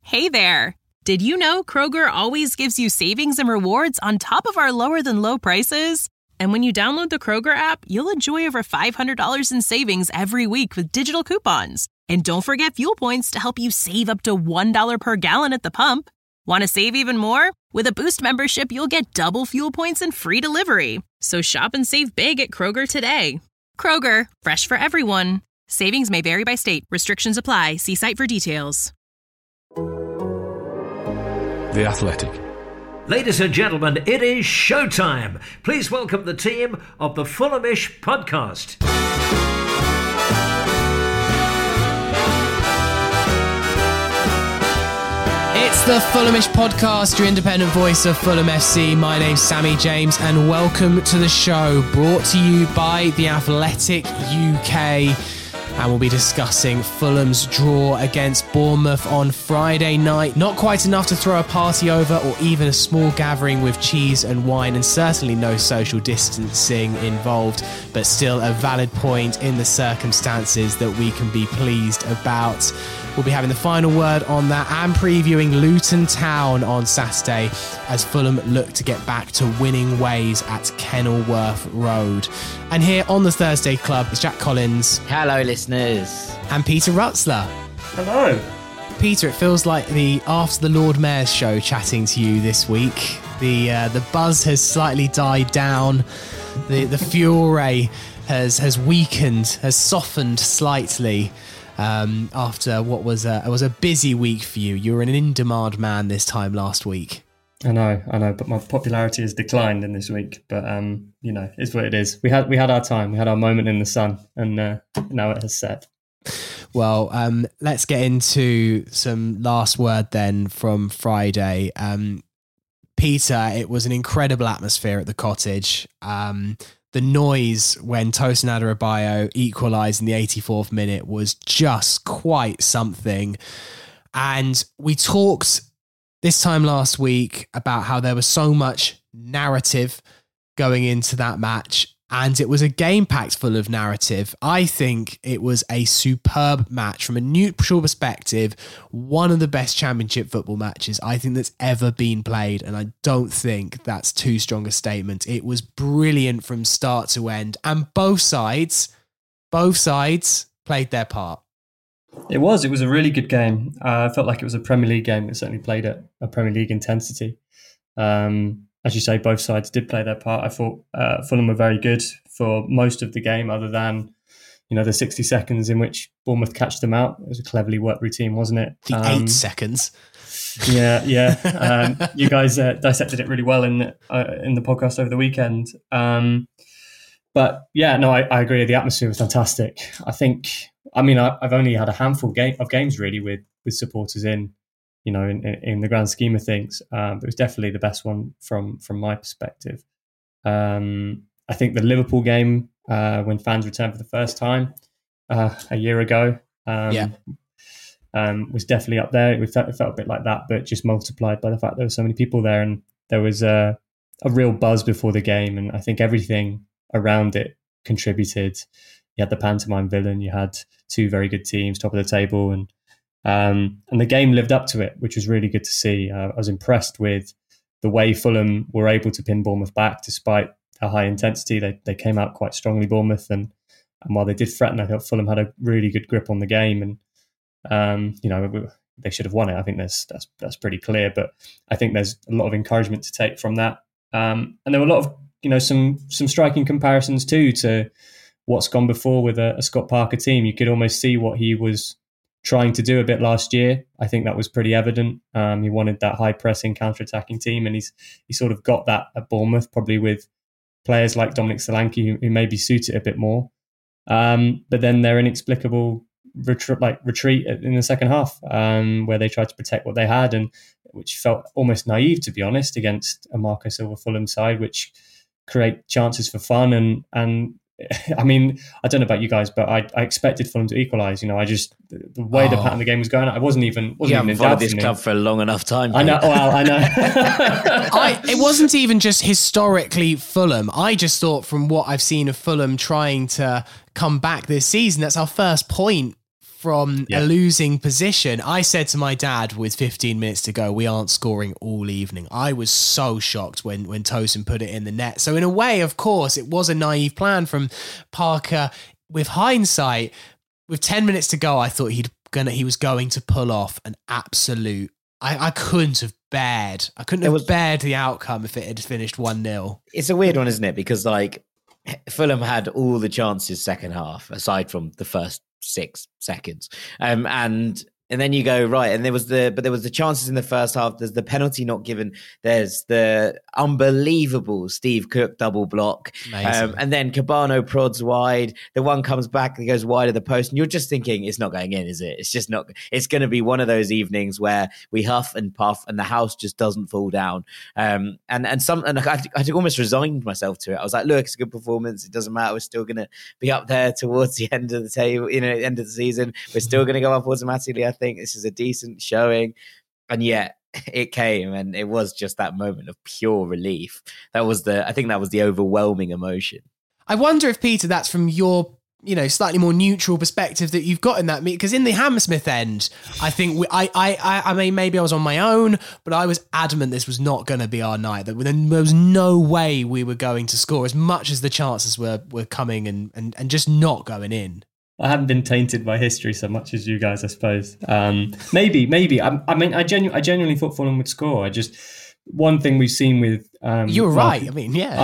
Hey there! Did you know Kroger always gives you savings and rewards on top of our lower-than-low prices? And when you download the Kroger app, you'll enjoy over $500 in savings every week with digital coupons. And don't forget fuel points to help you save up to $1 per gallon at the pump. Want to save even more? With a Boost membership, you'll get double fuel points and free delivery. So shop and save big at Kroger today. Kroger, fresh for everyone. Savings may vary by state. Restrictions apply. See site for details. The Athletic. Ladies and gentlemen, it is showtime. Please welcome the team of the Fulhamish podcast. It's the Fulhamish podcast, your independent voice of Fulham FC. My name's Sammy James and welcome to the show, brought to you by The Athletic UK. And we'll be discussing Fulham's draw against Bournemouth on Friday night. Not quite enough to throw a party over or even a small gathering with cheese and wine, and certainly no social distancing involved, but still a valid point in the circumstances that we can be pleased about. We'll be having the final word on that and previewing Luton Town on Saturday as Fulham look to get back to winning ways at Kenilworth Road. And here on the Thursday Club is Jack Collins. Hello, listeners. And Peter Rutzler. Hello. Peter, it feels like the After the Lord Mayor's show chatting to you this week. The buzz has slightly died down. The fury has weakened, has softened slightly. After what was a busy week for you. You were an in-demand man this time last week. I know, but my popularity has declined in this week. But it's what it is. We had our time, we had our moment in the sun, and now it has set. Well, let's get into some last word then from Friday. Peter, it was an incredible atmosphere at the Cottage. The noise when Tosin Adarabioyo equalised in the 84th minute was just quite something. And we talked this time last week about how there was so much narrative going into that match. And it was a game packed full of narrative. I think it was a superb match from a neutral perspective. One of the best championship football matches I think that's ever been played. And I don't think that's too strong a statement. It was brilliant from start to end. And both sides played their part. It was a really good game. I felt like it was a Premier League game. It certainly played at a Premier League intensity. As you say, both sides did play their part. I thought Fulham were very good for most of the game, other than the 60 seconds in which Bournemouth catched them out. It was a cleverly worked routine, wasn't it? The 8 seconds. Yeah. You guys dissected it really well in the podcast over the weekend. But yeah, no, I agree. The atmosphere was fantastic. I've only had a handful of games really with supporters in the grand scheme of things. But it was definitely the best one from my perspective. I think the Liverpool game, when fans returned for the first time a year ago, was definitely up there. It felt a bit like that, but just multiplied by the fact there were so many people there, and there was a real buzz before the game, and I think everything around it contributed. You had the pantomime villain, you had two very good teams, top of the table, and the game lived up to it, which was really good to see. I was impressed with the way Fulham were able to pin Bournemouth back despite a high intensity. They came out quite strongly, Bournemouth, and while they did threaten, I thought Fulham had a really good grip on the game, and they should have won it. I think that's pretty clear, but I think there's a lot of encouragement to take from that. And there were a lot of some striking comparisons too to what's gone before with a Scott Parker team. You could almost see what he was trying to do a bit last year. I think that was pretty evident. He wanted that high pressing, counter-attacking team, and he sort of got that at Bournemouth, probably with players like Dominic Solanke who maybe suit it a bit more. But then their inexplicable retreat in the second half, where they tried to protect what they had, and which felt almost naive, to be honest, against a Marco Silva Fulham side, which create chances for fun. And I mean, I don't know about you guys, but I expected Fulham to equalise. I just, the way the pattern of the game was going, I wasn't even in doubt. This club for a long enough time. I know. Well, I know. It wasn't even just historically Fulham. I just thought from what I've seen of Fulham trying to come back this season, that's our first point from a losing position. I said to my dad with 15 minutes to go, we aren't scoring all evening. I was so shocked when Tosin put it in the net. So in a way, of course, it was a naive plan from Parker. With hindsight, with 10 minutes to go, I thought he was going to pull off an absolute. I couldn't have bared the outcome if it had finished 1-0. It's a weird one, isn't it? Because like Fulham had all the chances second half, aside from the first 6 seconds, and then you go right, and there was the chances in the first half. There's the penalty not given. There's the unbelievable Steve Cook double block, and then Cabano prods wide. The one comes back and goes wide of the post, and you're just thinking it's not going in, is it? It's just not. It's going to be one of those evenings where we huff and puff, and the house just doesn't fall down. And I almost resigned myself to it. I was like, look, it's a good performance. It doesn't matter. We're still going to be up there towards the end of the table. End of the season. We're still going to go up automatically. I think this is a decent showing, and yet it came, and it was just that moment of pure relief. I think that was the overwhelming emotion. I wonder if, Peter, that's from your slightly more neutral perspective that you've got in that meet, because in the Hammersmith end, I think I mean, maybe I was on my own, but I was adamant this was not going to be our night. That there was no way we were going to score, as much as the chances were coming and just not going in. I haven't been tainted by history so much as you guys, I suppose. Maybe. I genuinely thought Fulham would score. One thing we've seen with you were right. I mean, yeah.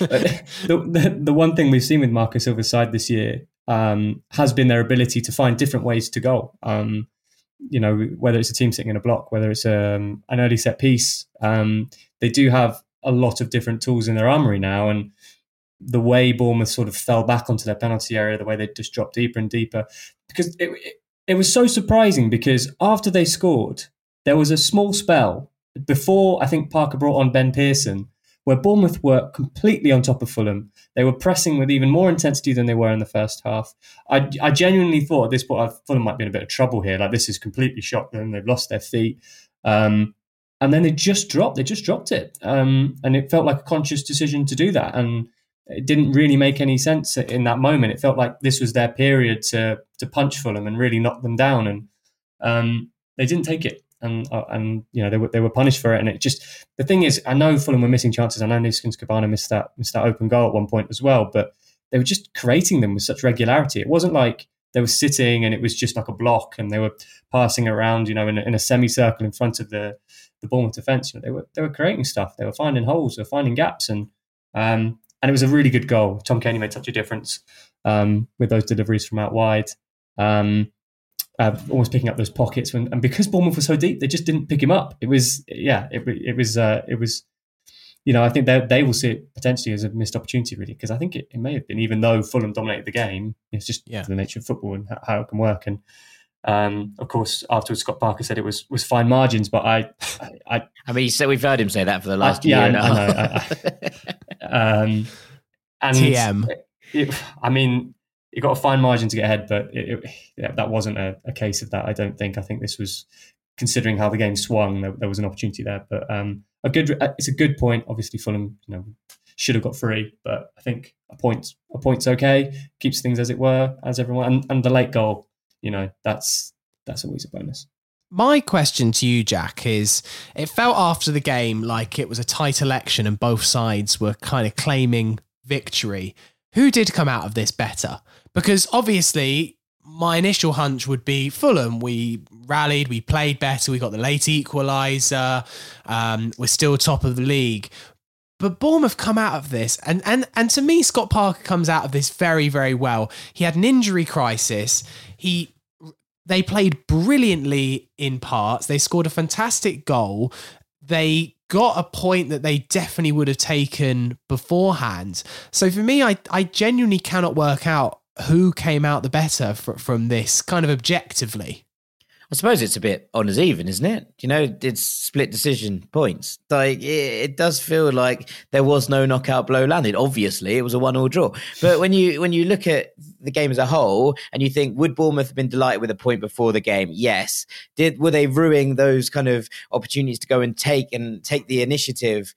The one thing we've seen with Marco Silva's side this year has been their ability to find different ways to goal. Whether it's a team sitting in a block, whether it's an early set piece, they do have a lot of different tools in their armoury now, and the way Bournemouth sort of fell back onto their penalty area, the way they just dropped deeper and deeper, because it was so surprising, because after they scored, there was a small spell before I think Parker brought on Ben Pearson, where Bournemouth were completely on top of Fulham. They were pressing with even more intensity than they were in the first half. I genuinely thought at this point Fulham might be in a bit of trouble here. Like, this has completely shocked them. They've lost their feet. And then they just dropped it. And it felt like a conscious decision to do that. And it didn't really make any sense in that moment. It felt like this was their period to punch Fulham and really knock them down, and they didn't take it, and they were punished for it. And it just, the thing is, I know Fulham were missing chances. I know Neeskens Cabana missed that open goal at one point as well, but they were just creating them with such regularity. It wasn't like they were sitting and it was just like a block and they were passing around, in a semicircle in front of the Bournemouth defence. They were creating stuff. They were finding holes. They were finding gaps, and it was a really good goal. Tom Cairney made such a difference with those deliveries from out wide, almost picking up those pockets. And because Bournemouth was so deep, they just didn't pick him up. It was. I think they will see it potentially as a missed opportunity, really, because I think it may have been, even though Fulham dominated the game. It's just the nature of football and how it can work. And of course, afterwards, Scott Parker said it was fine margins, but I mean, we've heard him say that for the last year now. I know. And TM. You got a fine margin to get ahead, but that wasn't a case of that. I don't think. I think this was, considering how the game swung, there was an opportunity there. But it's a good point. Obviously, Fulham, should have got 3, but I think a point's okay. Keeps things as it were, as everyone. And the late goal, that's always a bonus. My question to you, Jack, is it felt after the game like it was a tight election and both sides were kind of claiming victory. Who did come out of this better? Because obviously my initial hunch would be Fulham. We rallied, we played better, we got the late equaliser, we're still top of the league. But Bournemouth come out of this, and to me, Scott Parker comes out of this very, very well. He had an injury crisis. They played brilliantly in parts. They scored a fantastic goal. They got a point that they definitely would have taken beforehand. So for me, I genuinely cannot work out who came out the better from this, kind of objectively. I suppose it's a bit on as even, isn't it? It's split decision points. Like, it does feel like there was no knockout blow landed. Obviously, it was a 1-1 draw. But when you look at the game as a whole and you think, would Bournemouth have been delighted with a point before the game? Yes. Were they ruining those kind of opportunities to go and take the initiative?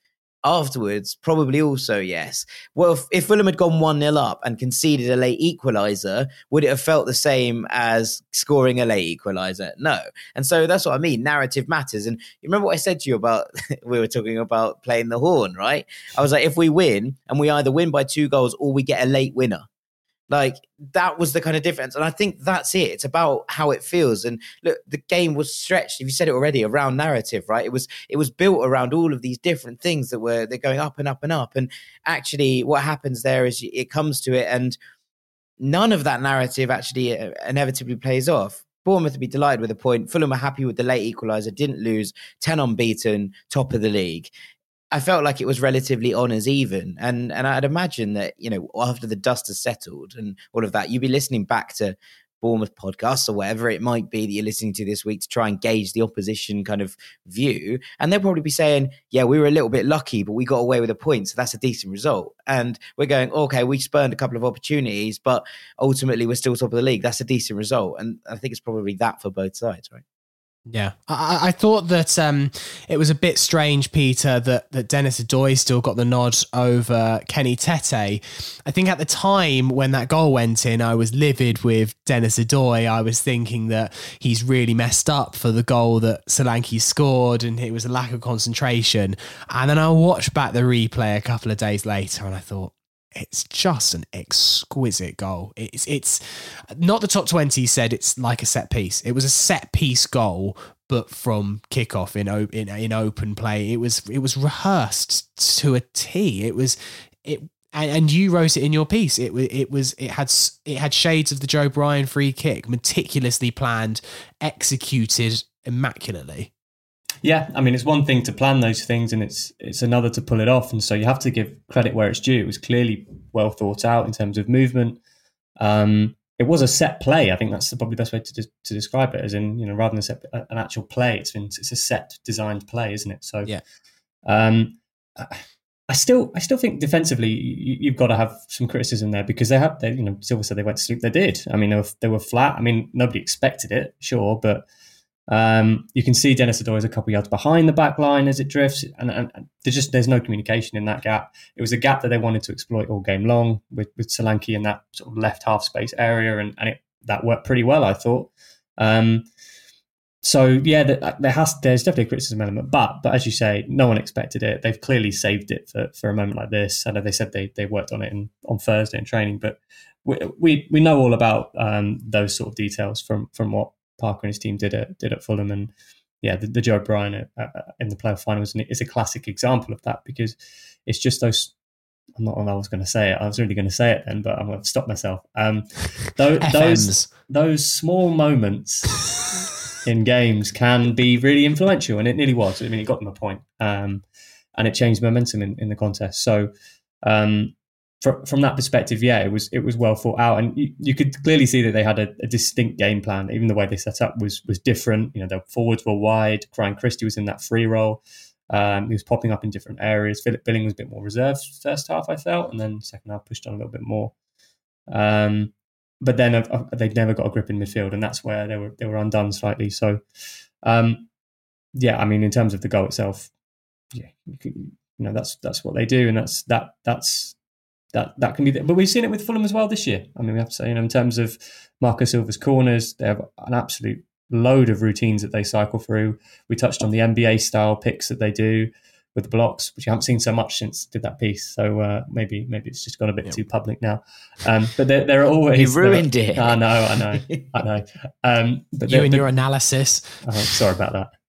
afterwards, probably also yes. Well, if Fulham had gone 1-0 up and conceded a late equaliser, would it have felt the same as scoring a late equaliser? No. And so that's what I mean. Narrative matters. And you remember what I said to you about, we were talking about playing the horn, right? I was like, if we win and we either win by 2 goals or we get a late winner, like that was the kind of difference. And I think that's it. It's about how it feels. And look, the game was stretched, you said it already, around narrative, right? It was built around all of these different things they're going up and up and up. And actually what happens there is it comes to it and none of that narrative actually inevitably plays off. Bournemouth would be delighted with a point. Fulham are happy with the late equaliser, didn't lose, 10 unbeaten, top of the league. I felt like it was relatively on as even. And I'd imagine that, after the dust has settled and all of that, you'd be listening back to Bournemouth podcasts or whatever it might be that you're listening to this week to try and gauge the opposition kind of view. And they'll probably be saying, yeah, we were a little bit lucky, but we got away with a point. So that's a decent result. And we're going, okay, we spurned a couple of opportunities, but ultimately we're still top of the league. That's a decent result. And I think it's probably that for both sides, right? Yeah, I thought that it was a bit strange, Peter, that Dennis Odoi still got the nod over Kenny Tete. I think at the time when that goal went in, I was livid with Dennis Odoi. I was thinking that he's really messed up for the goal that Solanke scored and it was a lack of concentration. And then I watched back the replay a couple of days later and I thought, it's just an exquisite goal. It's not the top 20 said it's like a set piece. It was a set piece goal, but from kickoff in open play. It was rehearsed to a T. And you wrote it in your piece. It had shades of the Joe Bryan free kick, meticulously planned, executed immaculately. Yeah, I mean, it's one thing to plan those things and it's another to pull it off. And so you have to give credit where it's due. It was clearly well thought out in terms of movement. It was a set play. I think that's probably the best way to describe it, as in, rather than an actual play, it's a set designed play, isn't it? So yeah. I still think defensively you've got to have some criticism there because Silva said they went to sleep. They did. I mean, they were flat. I mean, nobody expected it, sure, but you can see Dennis Odoi is a couple of yards behind the back line as it drifts, and there's no communication in that gap. It was a gap that they wanted to exploit all game long with Solanke in that sort of left half space area, and that worked pretty well, I thought. So yeah, there's definitely a criticism element, but as you say, no one expected it. They've clearly saved it for a moment like this. I know they said they worked on it on Thursday in training, but we know all about those sort of details from what Parker and his team did at Fulham. And yeah, the Joe Bryan in the playoff final is a classic example of that, because it's just those. I was going to say it. I was really going to say it then, but I'm going to stop myself. Those small moments in games can be really influential, and it nearly was. I mean, it got them a point, and it changed momentum in the contest. So from that perspective, yeah, it was well thought out, and you could clearly see that they had a distinct game plan. Even the way they set up was different. Their forwards were wide. Ryan Christie was in that free role. He was popping up in different areas. Philip Billing was a bit more reserved first half, I felt, and then second half pushed on a little bit more. But then they'd never got a grip in midfield, and that's where they were undone slightly. So, yeah, I mean, in terms of the goal itself, yeah, that's what they do, and that can be. But we've seen it with Fulham as well this year. I mean, we have to say, in terms of Marco Silva's corners, they have an absolute load of routines that they cycle through. We touched on the NBA style picks that they do with the blocks, which you haven't seen so much since did that piece. So maybe it's just gone a bit too public now. But there are always you ruined it. I know. But you and your analysis. Oh, sorry about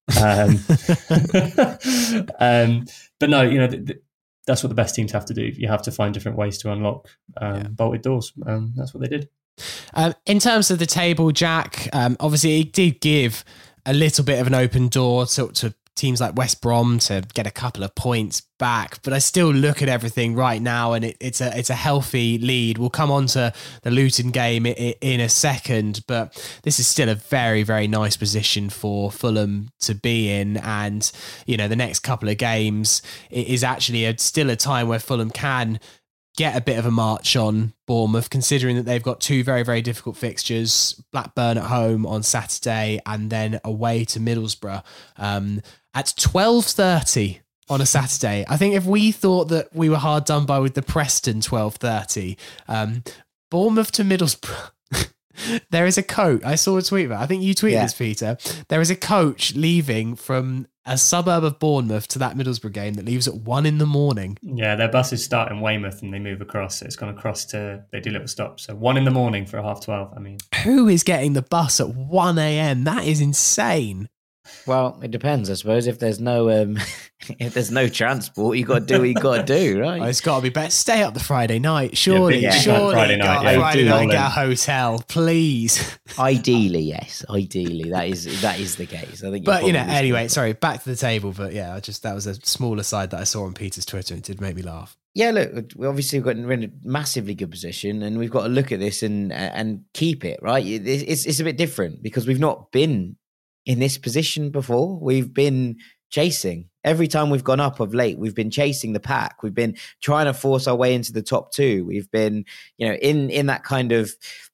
that. But no, that's what the best teams have to do. You have to find different ways to unlock bolted doors. That's what they did. In terms of the table, Jack, obviously it did give a little bit of an open door to teams like West Brom to get a couple of points back, but I still look at everything right now and it's a healthy lead. We'll come on to the Luton game in a second, but this is still a very, very nice position for Fulham to be in, and the next couple of games is actually still a time where Fulham can get a bit of a march on Bournemouth, considering that they've got two very, very difficult fixtures: Blackburn at home on Saturday and then away to Middlesbrough. At 12:30 on a Saturday. I think if we thought that we were hard done by with the Preston 12:30, Bournemouth to Middlesbrough. There is a coach. I saw a tweet about it. I think you tweeted this, Peter. There is a coach leaving from a suburb of Bournemouth to that Middlesbrough game that leaves at 1 a.m. Yeah, their buses start in Weymouth and they move across. So it's gone across they do little stops. So 1 a.m. for 12:30. I mean, who is getting the bus at 1 a.m.? That is insane. Well, it depends, I suppose. If there's no if there's no transport, you got to do what you got to do, right? Oh, it's got to be better. Stay up the Friday night, surely. Yeah, surely, Friday night. Friday night, get a hotel, please. Ideally, yes. Ideally, that is the case. I think. But anyway, sorry. Back to the table. But yeah, that was a smaller side that I saw on Peter's Twitter. And it did make me laugh. Yeah, look, we're in a massively good position, and we've got to look at this and keep it right. It's a bit different because we've not been in this position before. We've been chasing. Every time we've gone up of late, we've been chasing the pack. We've been trying to force our way into the top two. We've been, in that kind of,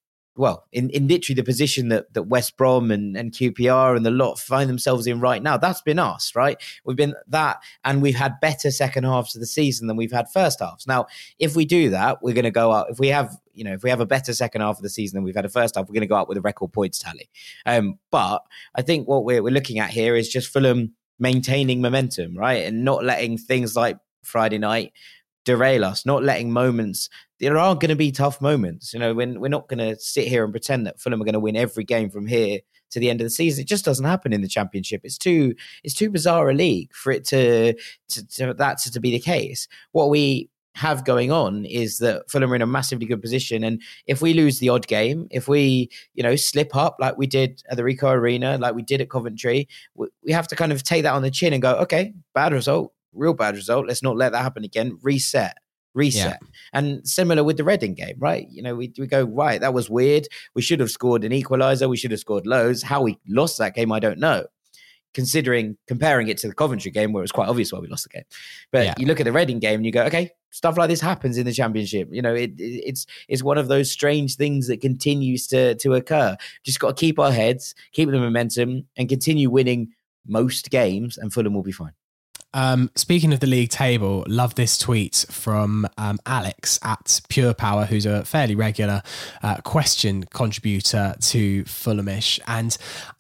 in literally the position that West Brom and QPR and the lot find themselves in right now. That's been us, right? We've been that, and we've had better second halves of the season than we've had first halves. Now, if we do that, we're going to go out. If we have a better second half of the season than we've had a first half, we're going to go out with a record points tally. But I think what we're looking at here is just Fulham maintaining momentum, right? And not letting things like Friday night derail us, not letting moments. There are going to be tough moments. When we're not going to sit here and pretend that Fulham are going to win every game from here to the end of the season. It just doesn't happen in the Championship. It's too bizarre a league for it to be the case. What we have going on is that Fulham are in a massively good position, and if we lose the odd game, if we slip up like we did at the Ricoh Arena, like we did at Coventry, we have to kind of take that on the chin and go, okay, bad result, real bad result, let's not let that happen again. Reset. Yeah. And similar with the Reading game, right? We go, right, that was weird, we should have scored an equaliser, we should have scored loads. How we lost that game, I don't know, comparing it to the Coventry game where it was quite obvious why we lost the game. But you look at the Reading game and you go, okay, stuff like this happens in the Championship. It's one of those strange things that continues to occur. Just got to keep our heads, keep the momentum, and continue winning most games, and Fulham will be fine. Speaking of the league table, love this tweet from Alex at Pure Power, who's a fairly regular question contributor to Fulhamish. And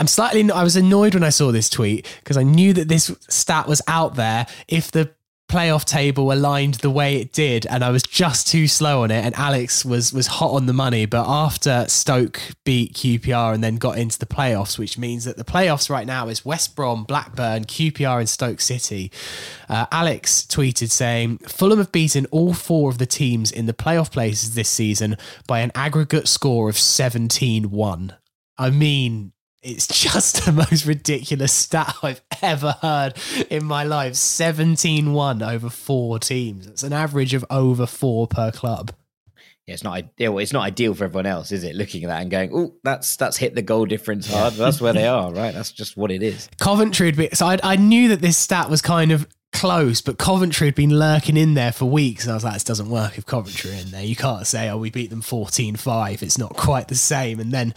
I was annoyed when I saw this tweet because I knew that this stat was out there if the playoff table aligned the way it did, and I was just too slow on it, and Alex was hot on the money. But after Stoke beat QPR and then got into the playoffs, which means that the playoffs right now is West Brom, Blackburn, QPR and Stoke City, Alex tweeted saying, Fulham have beaten all 4 of the teams in the playoff places this season by an aggregate score of 17-1. I mean, it's just the most ridiculous stat I've ever heard in my life. 17-1 over 4 teams. It's an average of over 4 per club. Yeah, it's not ideal. It's not ideal for everyone else, is it? Looking at that and going, "Oh, that's hit the goal difference hard." That's where they are, right? That's just what it is. Coventry had been, so I knew that this stat was kind of close, but Coventry had been lurking in there for weeks, and I was like, this doesn't work if Coventry are in there. You can't say, we beat them 14-5. It's not quite the same. And then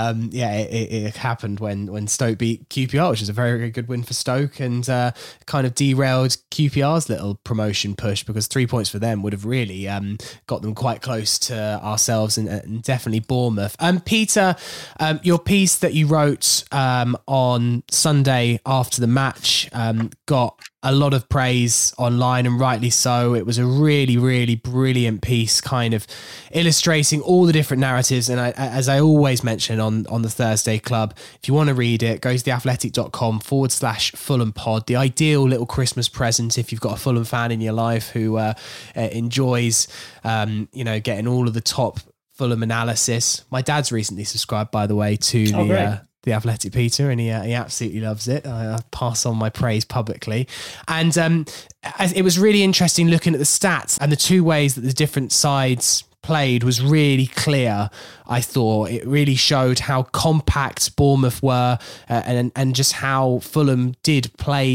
it happened when Stoke beat QPR, which is a very, very good win for Stoke, and kind of derailed QPR's little promotion push, because 3 points for them would have really got them quite close to ourselves and definitely Bournemouth. Peter, your piece that you wrote on Sunday after the match got a lot of praise online, and rightly so. It was a really, really brilliant piece, kind of illustrating all the different narratives. And as I always mention on the Thursday Club, if you want to read it, go to theathletic.com/Fulham pod. The ideal little Christmas present if you've got a Fulham fan in your life who enjoys, getting all of the top Fulham analysis. My dad's recently subscribed, by the way, to the Athletic, Peter, and he absolutely loves it. I pass on my praise publicly. And it was really interesting looking at the stats, and the 2 ways that the different sides played was really clear. I thought it really showed how compact Bournemouth were, and just how Fulham did play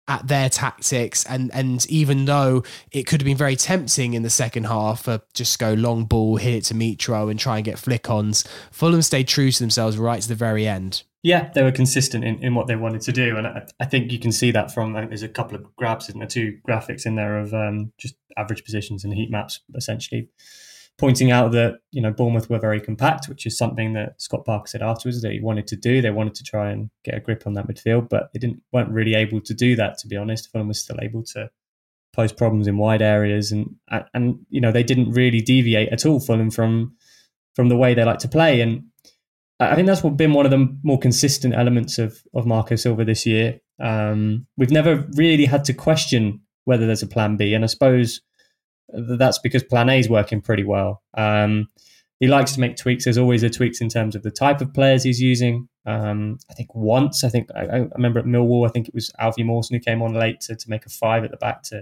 at their tactics, and even though it could have been very tempting in the second half for just go long ball, hit it to Mitro and try and get flick-ons, Fulham stayed true to themselves right to the very end. Yeah, they were consistent in what they wanted to do, and I think you can see that from, there's a couple of grabs, isn't there, 2 graphics in there of just average positions and heat maps, essentially pointing out that, you know, Bournemouth were very compact, which is something that Scott Parker said afterwards that he wanted to do. They wanted to try and get a grip on that midfield, but they weren't really able to do that, to be honest. Fulham was still able to pose problems in wide areas, and you know, they didn't really deviate at all, Fulham, from the way they like to play. And I think that's been one of the more consistent elements of Marco Silva this year. We've never really had to question whether there's a plan B, and I suppose that's because plan A is working pretty well. He likes to make tweaks. There's always a tweaks in terms of the type of players he's using. I think I remember at Millwall, I think it was Alfie Mawson who came on late to make a 5 at the back to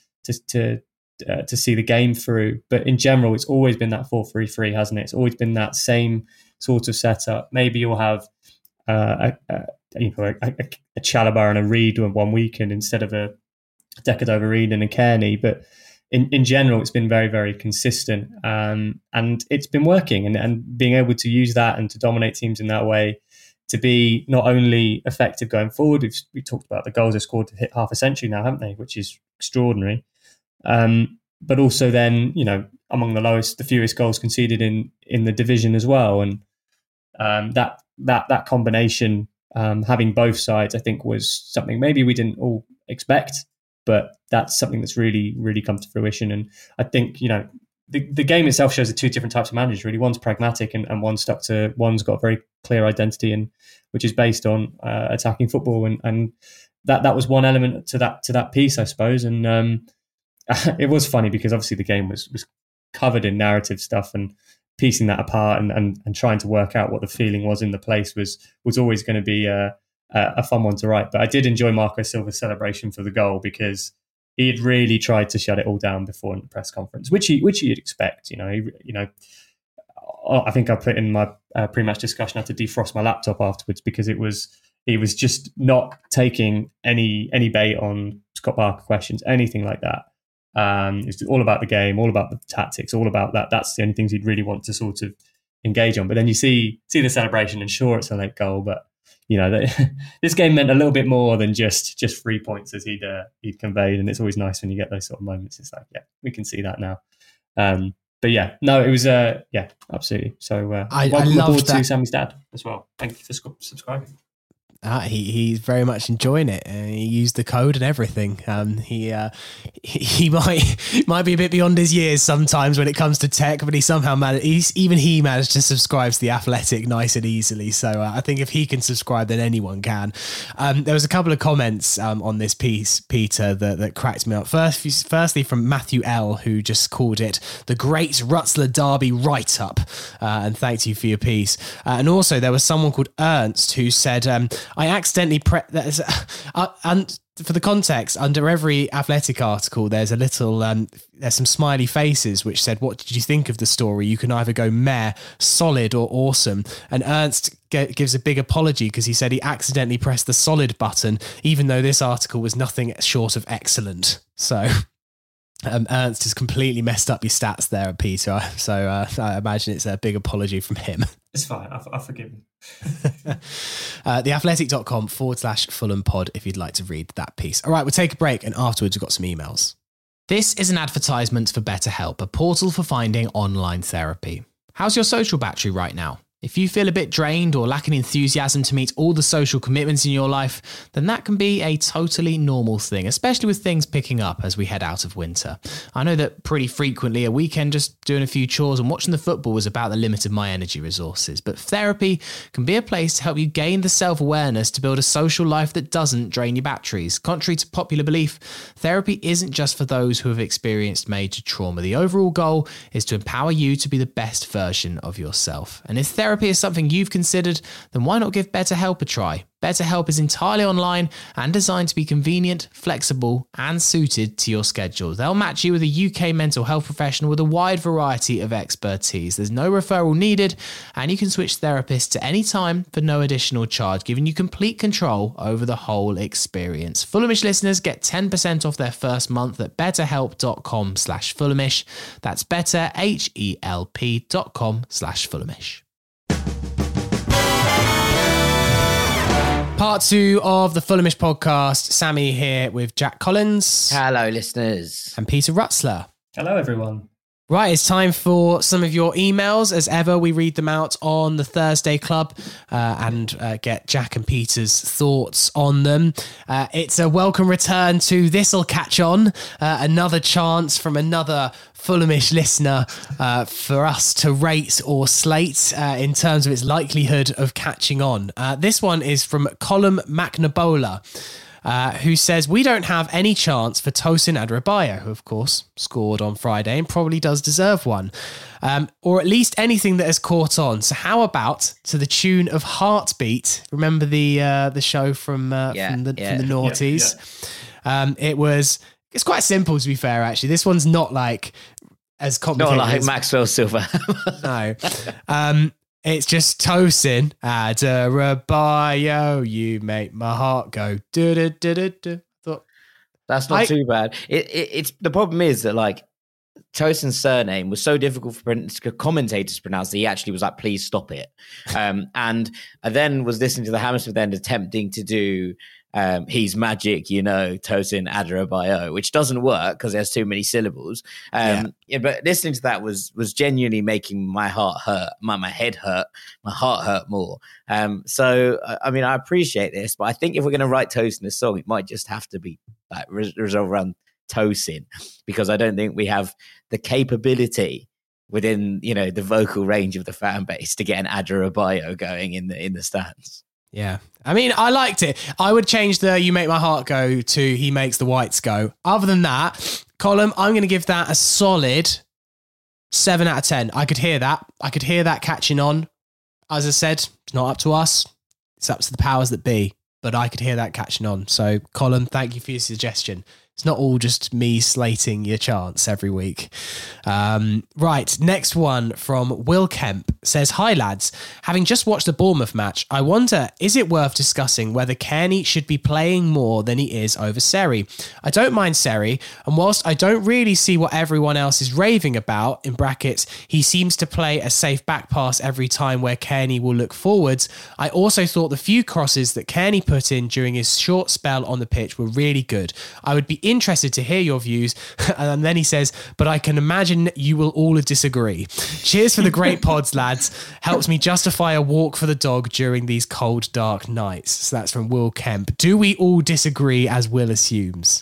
see the game through. But in general, it's always been that 4-3-3, hasn't it? It's always been that same sort of setup. Maybe you'll have a Chalobah and a Reed on one weekend instead of a Decordova-Reid and a Kearney, but in general, it's been very, very consistent, and it's been working. And being able to use that and to dominate teams in that way, to be not only effective going forward. We talked about the goals they've scored to hit half a century now, haven't they? Which is extraordinary. But also then, you know, among the fewest goals conceded in the division as well. And that combination, having both sides, I think was something maybe we didn't all expect. But that's something that's really, really come to fruition. And I think, you know, the game itself shows the 2 different types of managers, really. One's pragmatic and one's got a very clear identity, and which is based on attacking football. And that was one element to that piece, I suppose. And it was funny because obviously the game was covered in narrative stuff, and piecing that apart and trying to work out what the feeling was in the place was always going to be a fun one to write. But I did enjoy Marco Silva's celebration for the goal, because he had really tried to shut it all down before in the press conference, which you'd expect. I think I put in my pre-match discussion, I had to defrost my laptop afterwards because he was just not taking any bait on Scott Parker questions, anything like that. It's all about the game, all about the tactics, all about that. That's the only things he'd really want to sort of engage on. But then you see the celebration, and sure, it's a late goal, but you know, this game meant a little bit more than just 3 points as he'd conveyed. And it's always nice when you get those sort of moments. It's like, yeah, we can see that now. But yeah, no, it was absolutely. So I welcome love aboard that. to Sammy's dad as well. Thank you for subscribing. He's very much enjoying it. He used the code and everything. He might be a bit beyond his years sometimes when it comes to tech, but he somehow managed to subscribe to The Athletic nice and easily. So I think if he can subscribe, then anyone can. There was a couple of comments on this piece, Peter, that cracked me up. Firstly, from Matthew L, who just called it the Great Rutzler Derby write-up, and thanked you for your piece. And also there was someone called Ernst who said, I accidentally and for the context, under every Athletic article, there's a little, there's some smiley faces which said, what did you think of the story? You can either go meh, solid, or awesome. And Ernst gives a big apology because he said he accidentally pressed the solid button, even though this article was nothing short of excellent. So Ernst has completely messed up your stats there, Peter. So I imagine it's a big apology from him. It's fine. I forgive him. theathletic.com/Fulham pod if you'd like to read that piece. All right, we'll take a break, and afterwards we've got some emails. This is an advertisement for BetterHelp, a portal for finding online therapy. How's your social battery right now? If you feel a bit drained or lacking enthusiasm to meet all the social commitments in your life, then that can be a totally normal thing, especially with things picking up as we head out of winter. I know that pretty frequently a weekend just doing a few chores and watching the football is about the limit of my energy resources, but therapy can be a place to help you gain the self-awareness to build a social life that doesn't drain your batteries. Contrary to popular belief, therapy isn't just for those who have experienced major trauma. The overall goal is to empower you to be the best version of yourself. And if therapy therapy is something you've considered, then why not give BetterHelp a try? BetterHelp is entirely online and designed to be convenient, flexible, and suited to your schedule. They'll match you with a UK mental health professional with a wide variety of expertise. There's no referral needed, and you can switch therapists at any time for no additional charge, giving you complete control over the whole experience. Fulhamish listeners get 10% off their first month at betterhelp.com/Fulhamish. That's betterhelp.com/Fulhamish. Part 2 of the Fulhamish podcast. Sammy here with Jack Collins. Hello, listeners. And Peter Rutzler. Hello, everyone. Right, it's time for some of your emails. As ever, we read them out on the Thursday Club and get Jack and Peter's thoughts on them. It's a welcome return to This'll Catch On, another chance from another Fulhamish listener for us to rate or slate in terms of its likelihood of catching on. This one is from Colm McNabola, who says, we don't have any chance for Tosin Adarabioyo, who of course scored on Friday and probably does deserve one, or at least anything that has caught on. So how about to the tune of Heartbeat? Remember the show from the noughties? It's quite simple, to be fair, actually. This one's not like as complicated. Not like Maxwell Silver. No. It's just Tosin Adarabioyo, you make my heart go do-do-do-do-do. That's not too bad. It's the problem is that like Tosin's surname was so difficult for commentators to pronounce that he actually was like, please stop it. And I then was listening to the Hammersmith end attempting to do he's magic, Tosin Adarabioyo, which doesn't work because there's too many syllables. But listening to that was genuinely making my heart hurt, my head hurt, my heart hurt more. So I mean, I appreciate this, but I think if we're going to write Tosin a song, it might just have to be like resolved around Tosin, because I don't think we have the capability within the vocal range of the fan base to get an Adarabioyo going in the stands. Yeah. I mean, I liked it. I would change the "you make my heart go" to "he makes the whites go." Other than that, Colm, I'm going to give that a solid 7 out of 10. I could hear that catching on. As I said, it's not up to us. It's up to the powers that be. But I could hear that catching on. So, Colm, thank you for your suggestion. It's not all just me slating your chance every week. Right, next one from Will Kemp says, hi lads, having just watched the Bournemouth match, I wonder, is it worth discussing whether Kearney should be playing more than he is over Seri? I don't mind Seri, and whilst I don't really see what everyone else is raving about, in brackets, he seems to play a safe back pass every time where Kearney will look forwards, I also thought the few crosses that Kearney put in during his short spell on the pitch were really good. I would be interested to hear your views. And then he says, but I can imagine you will all disagree. Cheers for the great pods, lads. Helps me justify a walk for the dog during these cold, dark nights. So that's from Will Kemp. Do we all disagree, as Will assumes?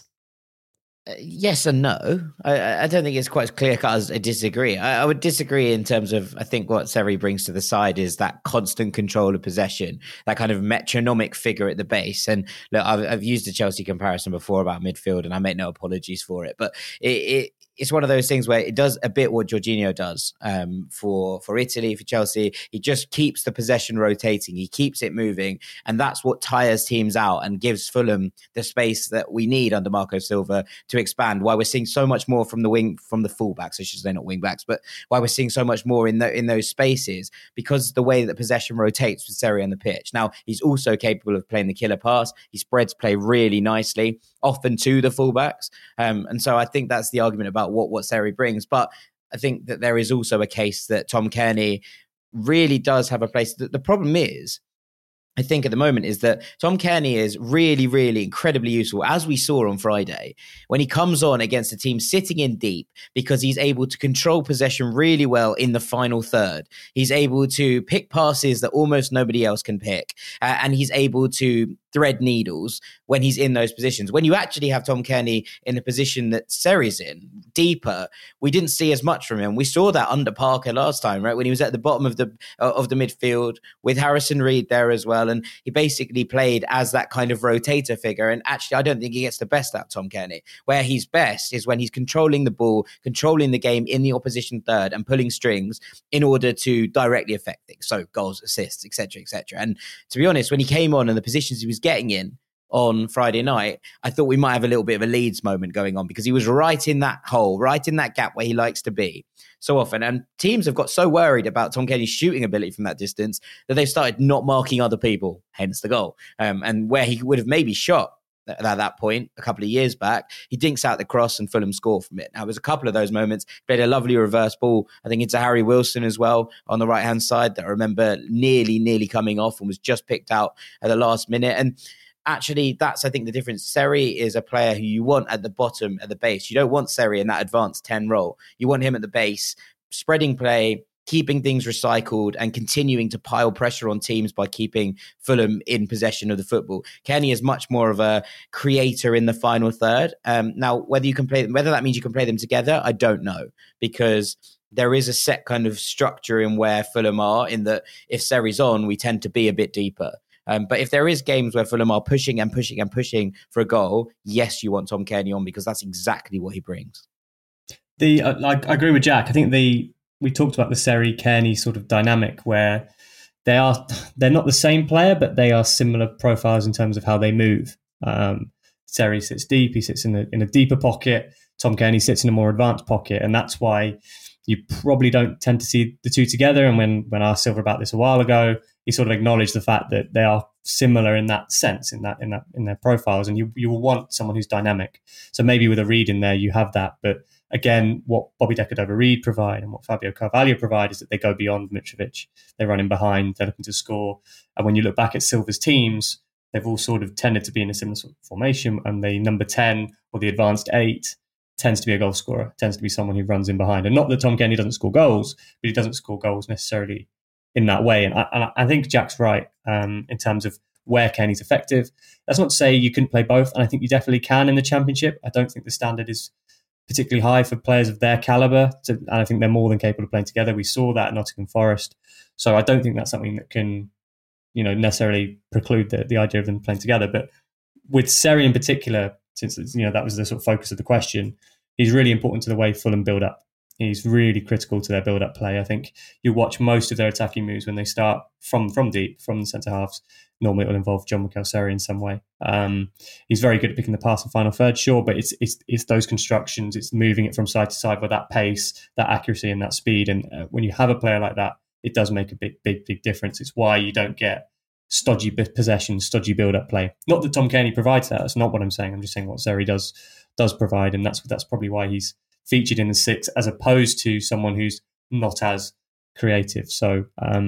Yes and no. I don't think it's quite as clear cut as I disagree. I would disagree in terms of, I think what Seri brings to the side is that constant control of possession, that kind of metronomic figure at the base. And look, I've used the Chelsea comparison before about midfield, and I make no apologies for it. But it's one of those things where it does a bit what Jorginho does for Italy, for Chelsea. He just keeps the possession rotating. He keeps it moving. And that's what tires teams out and gives Fulham the space that we need under Marco Silva to expand. Why we're seeing so much more from the fullbacks, I should say, not wing backs, but why we're seeing so much more in those spaces, because the way that possession rotates with Seri on the pitch. Now, he's also capable of playing the killer pass. He spreads play really nicely, often to the fullbacks. And so I think that's the argument about what Seri brings. But I think that there is also a case that Tom Kearney really does have a place. The problem is, I think at the moment, is that Tom Kearney is really, really incredibly useful, as we saw on Friday, when he comes on against a team sitting in deep, because he's able to control possession really well in the final third. He's able to pick passes that almost nobody else can pick. And he's able to thread needles when he's in those positions. When you actually have Tom Cairney in the position that Seri's in, deeper, we didn't see as much from him. We saw that under Parker last time, right? When he was at the bottom of the midfield with Harrison Reed there as well. And he basically played as that kind of rotator figure. And actually, I don't think he gets the best out of Tom Cairney. Where he's best is when he's controlling the ball, controlling the game in the opposition third and pulling strings in order to directly affect things. So goals, assists, etc., etc. And to be honest, when he came on and the positions he was getting in on Friday night, I thought we might have a little bit of a Leeds moment going on, because he was right in that hole, right in that gap where he likes to be so often. And teams have got so worried about Tom Cairney's shooting ability from that distance that they've started not marking other people, hence the goal. And where he would have maybe shot at that point a couple of years back, he dinks out the cross and Fulham score from it. Now, it was a couple of those moments. Played a lovely reverse ball, I think, into Harry Wilson as well on the right-hand side that I remember nearly coming off and was just picked out at the last minute. And actually, that's, I think, the difference. Seri is a player who you want at the bottom, at the base. You don't want Seri in that advanced 10 role. You want him at the base, spreading play, keeping things recycled and continuing to pile pressure on teams by keeping Fulham in possession of the football. Kenny is much more of a creator in the final third. Now, whether that means you can play them together, I don't know, because there is a set kind of structure in where Fulham are, in that if Seri's on, we tend to be a bit deeper. But if there is games where Fulham are pushing for a goal, yes, you want Tom Cairney on, because that's exactly what he brings. I agree with Jack. I think we talked about the Seri Cairney sort of dynamic, where they're not the same player, but they are similar profiles in terms of how they move. Seri sits deep; he sits in a deeper pocket. Tom Cairney sits in a more advanced pocket, and that's why you probably don't tend to see the two together. And when I asked Silver about this a while ago, he sort of acknowledged the fact that they are similar in that sense, in their profiles, and you will want someone who's dynamic. So maybe with a Reed in there, you have that. But again, what Bobby Decordova-Reid provide and what Fabio Carvalho provide is that they go beyond Mitrovic. They're running behind, they're looking to score. And when you look back at Silver's teams, they've all sort of tended to be in a similar sort of formation. And the number 10 or the advanced 8 tends to be a goal scorer, tends to be someone who runs in behind. And not that Tom Cairney doesn't score goals, but he doesn't score goals necessarily in that way. And I think Jack's right in terms of where Cairney's effective. That's not to say you couldn't play both, and I think you definitely can in the Championship. I don't think the standard is particularly high for players of their calibre, and I think they're more than capable of playing together. We saw that at Nottingham Forest. So I don't think that's something that can, necessarily preclude the idea of them playing together. But with Seri in particular, since that was the sort of focus of the question, he's really important to the way Fulham build up. He's really critical to their build-up play. I think you watch most of their attacking moves when they start from deep, from the centre halves. Normally it will involve John Mikel Seri in some way. He's very good at picking the pass and final third, sure, but it's those constructions, it's moving it from side to side with that pace, that accuracy and that speed. And when you have a player like that, it does make a big difference. It's why you don't get stodgy possession, stodgy build-up play. Not that Tom Cairney provides that. That's not what I'm saying. I'm just saying what Seri does provide, and that's probably why he's featured in the 6 as opposed to someone who's not as creative. So,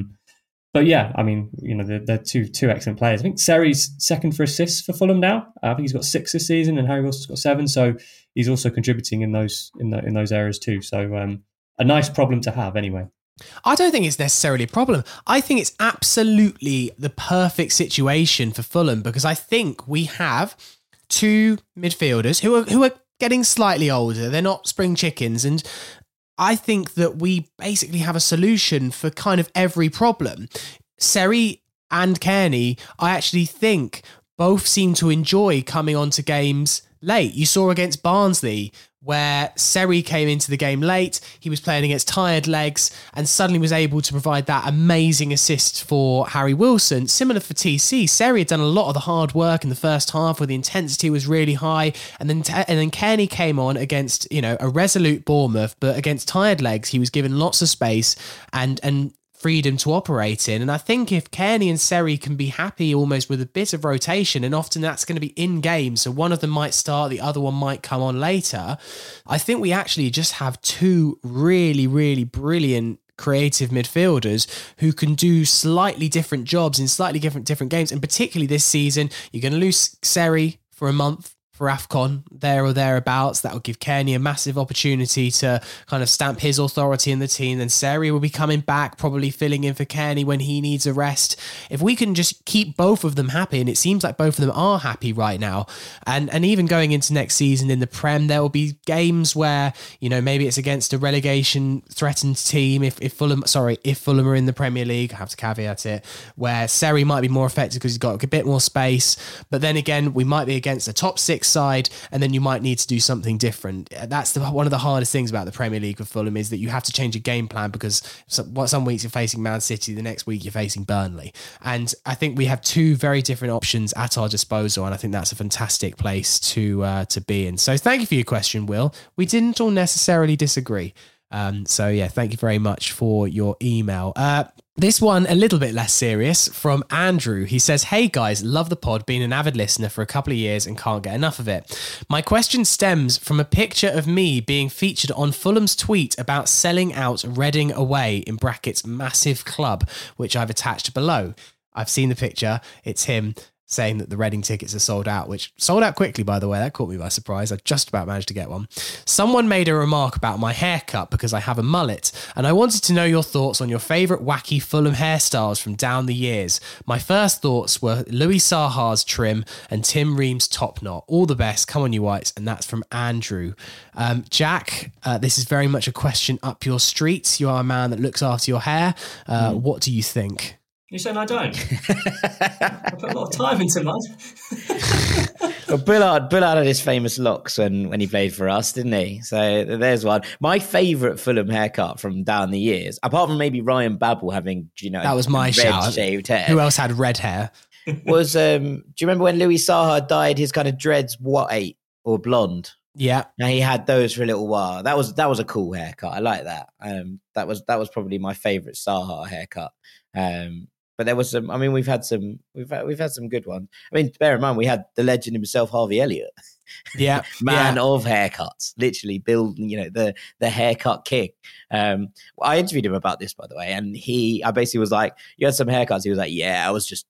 but yeah, I mean, they're two excellent players. I think Seri's second for assists for Fulham now. I think he's got 6 this season, and Harry Wilson's got 7. So he's also contributing in those areas too. So a nice problem to have, anyway. I don't think it's necessarily a problem. I think it's absolutely the perfect situation for Fulham, because I think we have 2 midfielders who are getting slightly older. They're not spring chickens. And I think that we basically have a solution for kind of every problem. Seri and Cairney, I actually think both seem to enjoy coming onto games late. You saw against Barnsley where Seri came into the game late. He was playing against tired legs and suddenly was able to provide that amazing assist for Harry Wilson. Similar for TC, Seri had done a lot of the hard work in the first half where the intensity was really high, and then Cairney came on against a resolute Bournemouth, but against tired legs he was given lots of space and freedom to operate in. And I think if Cairney and Seri can be happy almost with a bit of rotation, and often that's going to be in game, so one of them might start, the other one might come on later, I think we actually just have 2 really, really brilliant creative midfielders who can do slightly different jobs in slightly different games. And particularly this season, you're going to lose Seri for a month, for AFCON, there or thereabouts. That will give Kearney a massive opportunity to kind of stamp his authority in the team. Then Seri will be coming back, probably filling in for Kearney when he needs a rest. If we can just keep both of them happy, and it seems like both of them are happy right now, and even going into next season in the Prem, there will be games where, you know, maybe it's against a relegation threatened team. If Fulham are in the Premier League, I have to caveat it, where Seri might be more effective because he's got a bit more space. But then again, we might be against a top six side, and then you might need to do something different. That's one of the hardest things about the Premier League with Fulham, is that you have to change a game plan, because some weeks you're facing Man City, the next week you're facing Burnley. And I think we have two very different options at our disposal, and I think that's a fantastic place to be in. So thank you for your question, Will. We didn't all necessarily disagree. So yeah, thank you very much for your email. This one, a little bit less serious, from Andrew. He says, "Hey guys, love the pod, been an avid listener for a couple of years and can't get enough of it. My question stems from a picture of me being featured on Fulham's tweet about selling out Reading away, in brackets, massive club, which I've attached below. I've seen the picture. It's him saying that the Reading tickets are sold out, which sold out quickly, by the way. That caught me by surprise. I just about managed to get one. Someone made a remark about my haircut because I have a mullet, and I wanted to know your thoughts on your favourite wacky Fulham hairstyles from down the years. My first thoughts were Louis Saha's trim and Tim Ream's top knot. All the best. Come on, you Whites." And that's from Andrew. Jack, this is very much a question up your street. You are a man that looks after your hair. What do you think? You're saying I don't? I put a lot of time into mine. Well, Bullard had his famous locks when he played for us, didn't he? So there's one. My favourite Fulham haircut from down the years, apart from maybe Ryan Babel having, that was my shout. Shaved hair. Who else had red hair? Was do you remember when Louis Saha dyed his kind of dreads white or blonde? Yeah. Now he had those for a little while. That was a cool haircut. I like that. That was probably my favourite Saha haircut. But there was some. I mean, we've had some good ones. I mean, bear in mind we had the legend himself, Harvey Elliott. Yeah, man of haircuts, literally build. You know, the haircut king. I interviewed him about this, by the way, and I basically was like, "You had some haircuts." He was like, "Yeah, I was just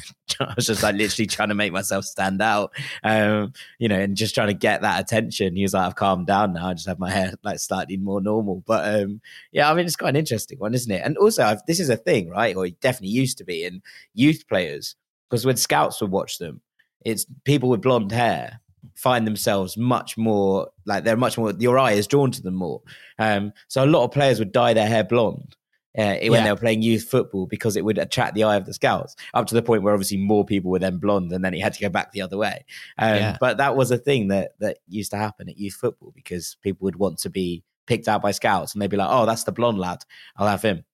like literally trying to make myself stand out, you know, and just trying to get that attention." He was like, "I've calmed down now. I just have my hair like slightly more normal." But yeah, I mean, it's quite an interesting one, isn't it? And also, this is a thing, right? Or it definitely used to be in youth players, because when scouts would watch them, it's people with blonde hair find themselves much more like your eye is drawn to them more. So a lot of players would dye their hair blonde. When they were playing youth football, because it would attract the eye of the scouts, up to the point where obviously more people were then blonde, and then he had to go back the other way. But that was a thing that used to happen at youth football, because people would want to be picked out by scouts, and they'd be like, "Oh, that's the blonde lad, I'll have him."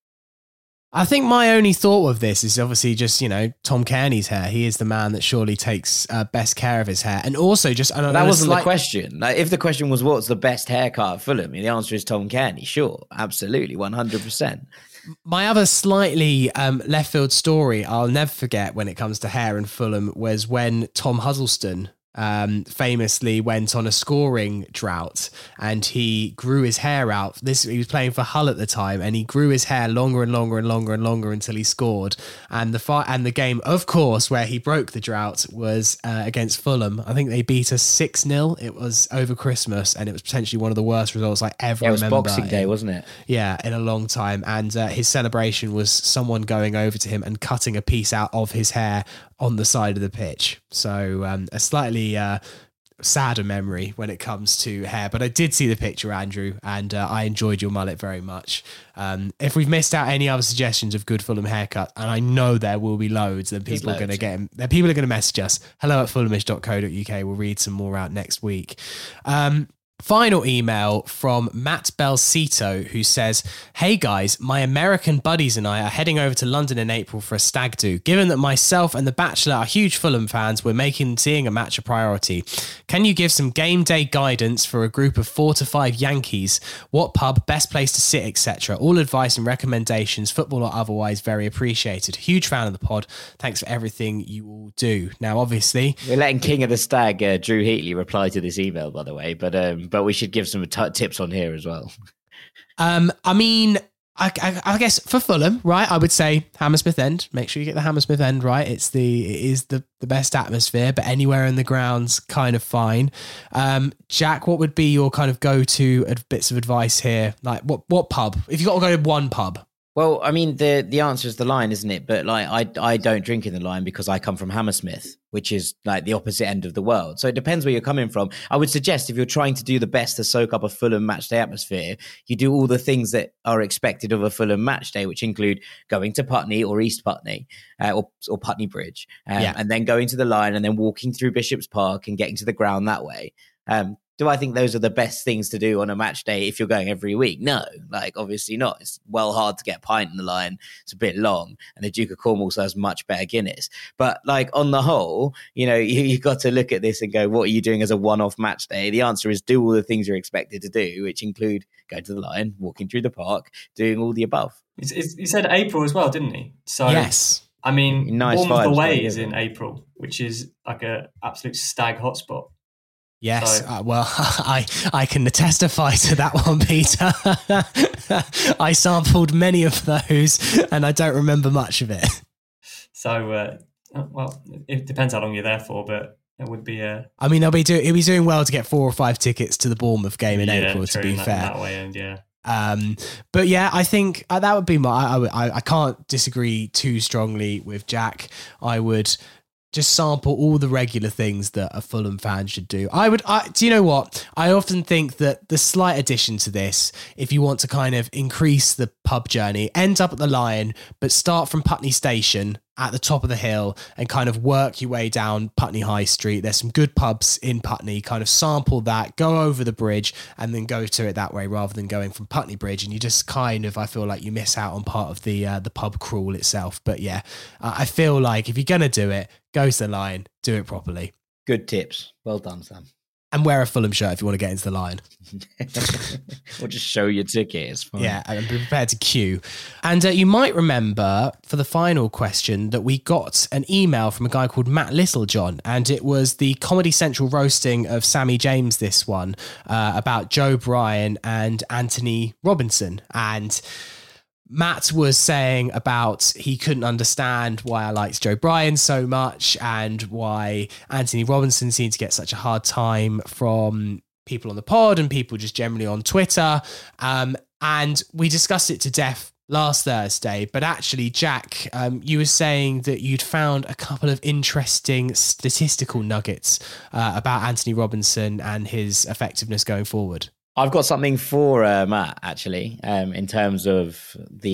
I think my only thought of this is obviously just, you know, Tom Kearney's hair. He is the man that surely takes best care of his hair. And also just... That wasn't the question. Like, if the question was what's the best haircut at Fulham, the answer is Tom Kearney. Sure, absolutely, 100%. My other slightly left field story I'll never forget when it comes to hair in Fulham was when Tom Huddleston famously went on a scoring drought, and he grew his hair out. He was playing for Hull at the time, and he grew his hair longer and longer and longer and longer until he scored. And the game, of course, where he broke the drought was against Fulham. I think they beat us 6-0. It was over Christmas, and it was potentially one of the worst results I ever remember. It was Boxing Day, wasn't it? Yeah, in a long time. And his celebration was someone going over to him and cutting a piece out of his hair on the side of the pitch. So a slightly sadder memory when it comes to hair. But I did see the picture, Andrew, and I enjoyed your mullet very much. If we've missed out any other suggestions of good Fulham haircut, and I know there will be loads, then people are going to get them. People are going to message us. hello@fulhamish.co.uk. We'll read some more out next week. Final email from Matt Belsito, who says, "Hey guys, my American buddies and I are heading over to London in April for a stag do. Given that myself and the Bachelor are huge Fulham fans, we're making seeing a match a priority. Can you give some game day guidance for a group of 4 to 5 Yankees? What pub, best place to sit, etc. All advice and recommendations, football or otherwise, very appreciated. Huge fan of the pod. Thanks for everything you all do." Now, obviously, we're letting King of the Stag, Drew Heatley, reply to this email, by the way, but we should give some tips on here as well. I mean, I guess for Fulham, right, I would say Hammersmith End. Make sure you get the Hammersmith End right. It is the best atmosphere, but anywhere in the ground's kind of fine. Jack, what would be your kind of go-to bits of advice here? Like what pub? If you've got to go to one pub. Well, I mean, the answer is the Line, isn't it? But like, I don't drink in the Line because I come from Hammersmith, which is like the opposite end of the world. So it depends where you're coming from. I would suggest if you're trying to do the best to soak up a Fulham match day atmosphere, you do all the things that are expected of a Fulham match day, which include going to Putney or East Putney or Putney Bridge, and then going to the Line and then walking through Bishop's Park and getting to the ground that way. Do I think those are the best things to do on a match day if you're going every week? No, like obviously not. It's well hard to get a pint in the Line. It's a bit long, and the Duke of Cornwall has much better Guinness. But like on the whole, you've got to look at this and go, what are you doing as a one-off match day? The answer is do all the things you're expected to do, which include going to the Line, walking through the park, doing all the above. He said April as well, didn't he? So yes. I mean, nice Bournemouth away is in April, which is like a absolute stag hotspot. Yes, well, I can testify to that one, Peter. I sampled many of those, and I don't remember much of it. So, well, it depends how long you're there for, but it would be. I mean, he'll be doing well to get 4 or 5 tickets to the Bournemouth game in April. To be fair, that way, and yeah. But yeah, I think that would be I can't disagree too strongly with Jack. I would just sample all the regular things that a Fulham fan should do. Do you know what? I often think that the slight addition to this, if you want to kind of increase the pub journey, end up at the Lion, but start from Putney Station at the top of the hill and kind of work your way down Putney High Street. There's some good pubs in Putney, kind of sample that, go over the bridge and then go to it that way rather than going from Putney Bridge. And you just kind of, I feel like you miss out on part of the pub crawl itself. But yeah, I feel like if you're going to do it, go to the Lion, do it properly. Good tips. Well done, Sam. And wear a Fulham shirt if you want to get into the Lion. Or just show your ticket. It's fine. Yeah, and be prepared to queue. And you might remember for the final question that we got an email from a guy called Matt Littlejohn, and it was the Comedy Central roasting of Sammy James, this one, about Joe Bryan and Anthony Robinson. And Matt was saying about he couldn't understand why I liked Joe Bryan so much and why Anthony Robinson seemed to get such a hard time from people on the pod and people just generally on Twitter. And we discussed it to death last Thursday. But actually, Jack, you were saying that you'd found a couple of interesting statistical nuggets about Anthony Robinson and his effectiveness going forward. I've got something for Matt, actually, in terms of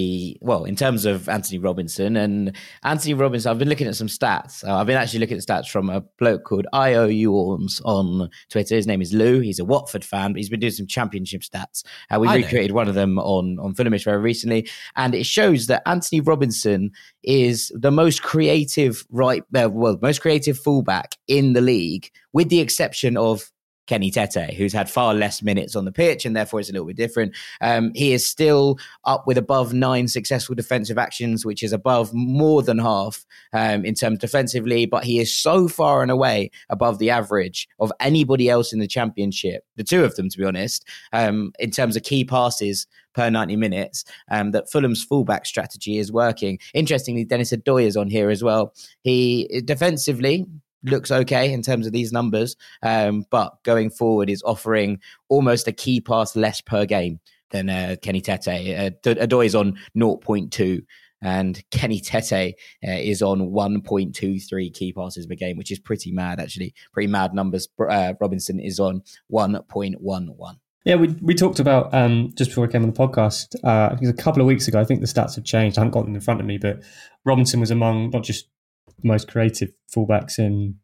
Anthony Robinson. And Anthony Robinson, I've been looking at some stats. I've been actually looking at stats from a bloke called IOU Orms on Twitter. His name is Lou. He's a Watford fan, but he's been doing some championship stats. We recreated one of them on Fulhamish very recently. And it shows that Anthony Robinson is the most creative most creative fullback in the league, with the exception of Kenny Tete, who's had far less minutes on the pitch and therefore it's a little bit different. He is still up with above 9 successful defensive actions, which is above more than half in terms defensively, but he is so far and away above the average of anybody else in the Championship, the two of them to be honest, in terms of key passes per 90 minutes, that Fulham's fullback strategy is working. Interestingly, Dennis Adoy is on here as well. He defensively looks okay in terms of these numbers, but going forward is offering almost a key pass less per game than Kenny Tete. Adoy is on 0.2 and Kenny Tete is on 1.23 key passes per game, which is pretty mad, actually. Pretty mad numbers. Robinson is on 1.11. Yeah, we talked about, just before I came on the podcast, I think it was a couple of weeks ago, I think the stats have changed. I haven't got them in front of me, but Robinson was among not just most creative fullbacks in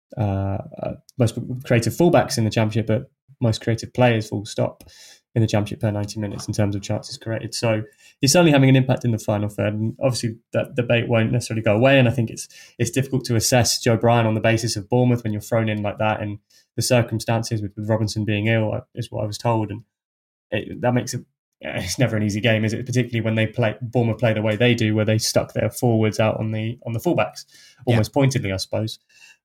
the Championship, but most creative players, full stop, in the Championship per 90 minutes in terms of chances created. So he's certainly having an impact in the final third, and obviously that debate won't necessarily go away. And I think it's difficult to assess Joe Bryan on the basis of Bournemouth when you're thrown in like that, and the circumstances with Robinson being ill is what I was told, and that makes it. It's never an easy game, is it? Particularly when Bournemouth play the way they do, where they stuck their forwards out on the fullbacks, almost pointedly, I suppose.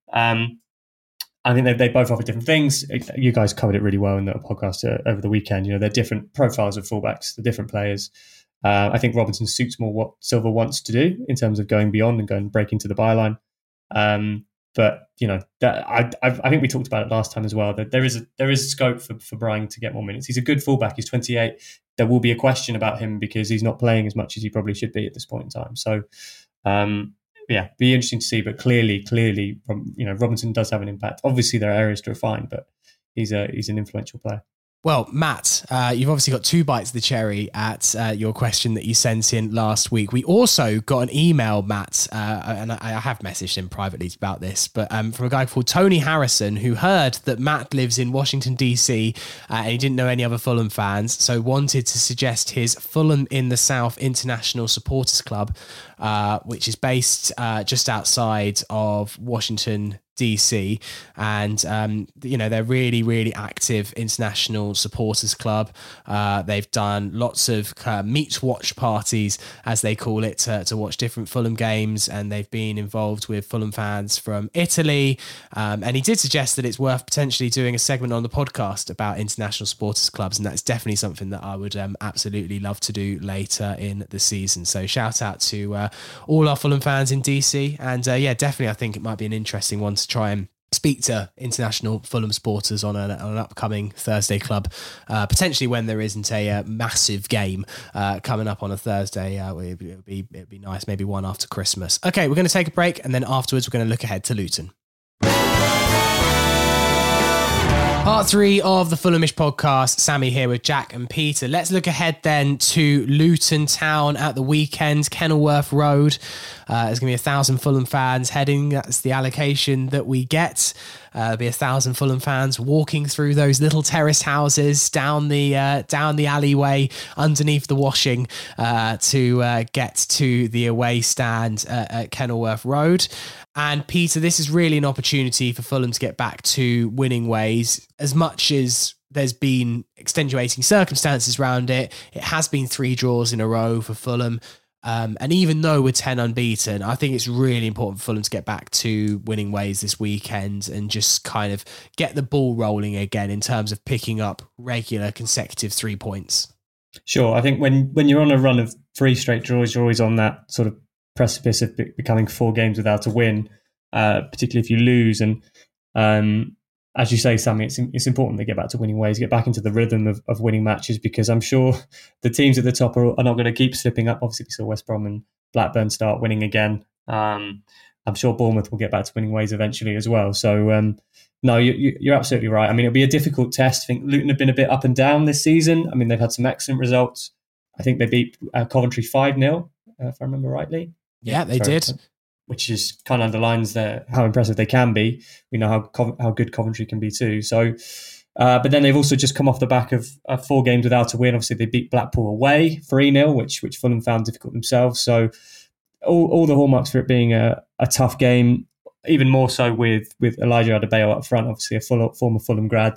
I think they both offer different things. You guys covered it really well in the podcast over the weekend. You know, they're different profiles of fullbacks, the different players. I think Robinson suits more what Silva wants to do in terms of going beyond and going break into the byline. But that I think we talked about it last time as well, that there is scope for Bryan to get more minutes. He's a good fullback. He's 28. There will be a question about him because he's not playing as much as he probably should be at this point in time. So, be interesting to see. But clearly, Robinson does have an impact. Obviously, there are areas to refine, but he's an influential player. Well, Matt, you've obviously got 2 bites of the cherry at your question that you sent in last week. We also got an email, Matt, and I have messaged him privately about this, but from a guy called Tony Harrison, who heard that Matt lives in Washington, D.C., and he didn't know any other Fulham fans, so wanted to suggest his Fulham in the South International Supporters Club, which is based just outside of Washington, DC, and they're really, really active international supporters club. They've done lots of meet watch parties, as they call it, to watch different Fulham games, and they've been involved with Fulham fans from Italy. And he did suggest that it's worth potentially doing a segment on the podcast about international supporters clubs, and that's definitely something that I would absolutely love to do later in the season. So shout out to all our Fulham fans in DC, and definitely I think it might be an interesting one to try and speak to international Fulham supporters on an upcoming Thursday club, potentially when there isn't a massive game coming up on a Thursday. It'd be nice, maybe one after Christmas. Okay, we're going to take a break, and then afterwards we're going to look ahead to Luton. Part 3 of the Fulhamish podcast. Sammy here with Jack and Peter. Let's look ahead then to Luton Town at the weekend, Kenilworth Road. There's going to be 1,000 Fulham fans heading. That's the allocation that we get. There'll be 1,000 Fulham fans walking through those little terrace houses down the alleyway underneath the washing to get to the away stand at Kenilworth Road. And Peter, this is really an opportunity for Fulham to get back to winning ways. As much as there's been extenuating circumstances around it, it has been 3 draws in a row for Fulham. And even though we're 10 unbeaten, I think it's really important for Fulham to get back to winning ways this weekend and just kind of get the ball rolling again in terms of picking up regular consecutive 3 points. Sure. I think when you're on a run of 3 straight draws, you're always on that sort of precipice of becoming 4 games without a win, particularly if you lose. And as you say, Sammy, it's important to get back to winning ways, get back into the rhythm of winning matches, because I'm sure the teams at the top are not going to keep slipping up. Obviously, we saw West Brom and Blackburn start winning again. I'm sure Bournemouth will get back to winning ways eventually as well. So, no, you're absolutely right. I mean, it'll be a difficult test. I think Luton have been a bit up and down this season. I mean, they've had some excellent results. I think they beat Coventry 5-0, if I remember rightly. Yeah, they did. Which is kind of underlines how impressive they can be. We know how good Coventry can be too. So, but then they've also just come off the back of 4 games without a win. Obviously, they beat Blackpool away 3-0, which Fulham found difficult themselves. So, all the hallmarks for it being a tough game. Even more so with Elijah Adebayo up front. Obviously, a former Fulham grad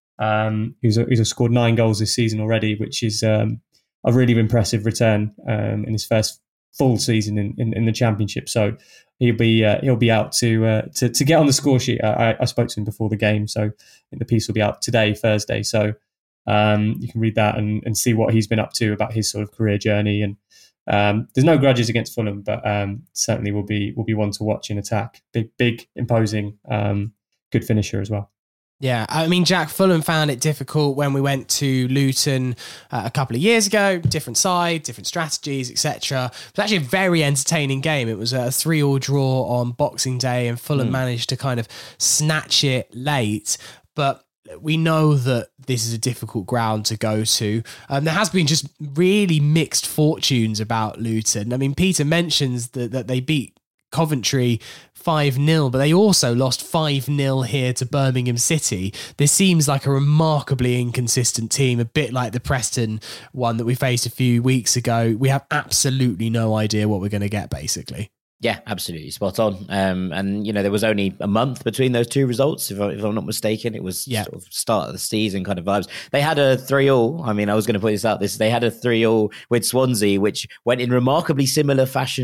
who's scored 9 goals this season already, which is a really impressive return in his first full season in the Championship. So he'll be out to get on the score sheet. I spoke to him before the game, so I think the piece will be out today, Thursday. So you can read that and see what he's been up to about his sort of career journey. And there's no grudges against Fulham, but certainly will be one to watch in attack. Big, imposing, good finisher as well. Yeah, I mean, Jack, Fulham found it difficult when we went to Luton a couple of years ago. Different side, different strategies, etc. It was actually a very entertaining game. It was a 3-3 draw on Boxing Day, and Fulham managed to kind of snatch it late. But we know that this is a difficult ground to go to. There has been just really mixed fortunes about Luton. I mean, Peter mentions that they beat Coventry 5-0, but they also lost 5-0 here to Birmingham City. This seems like a remarkably inconsistent team, a bit like the Preston one that we faced a few weeks ago. We have absolutely no idea what we're going to get, basically. Yeah, absolutely spot on. And there was only a month between those 2 results, if I'm not mistaken. It was sort of start of the season kind of vibes. They had a 3-3. I mean, I was going to point this out. They had a 3-3 with Swansea, which went in remarkably similar fashion